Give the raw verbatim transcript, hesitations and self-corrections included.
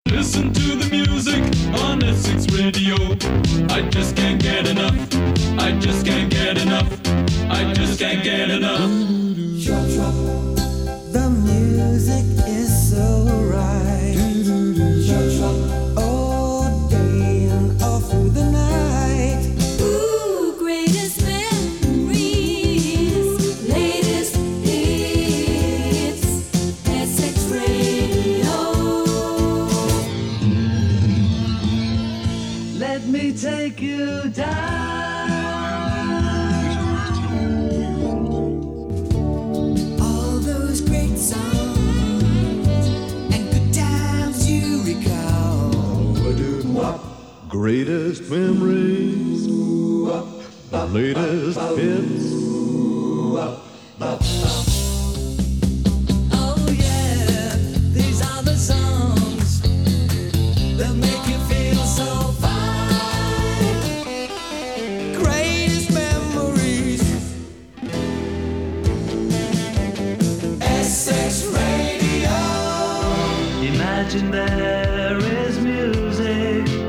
Listen to the music on Essex Radio. I just can't get enough. I just can't get enough. I just can't get enough. The music is so right. All day and all through the night. Ooh, greatest memories, latest hits, Essex Radio. Let me take you down. All those great songs and good times you recall. Greatest memories, the latest hits. Oh yeah, these are the songs that make you feel so fine. Greatest memories. Essex Radio. Imagine there is music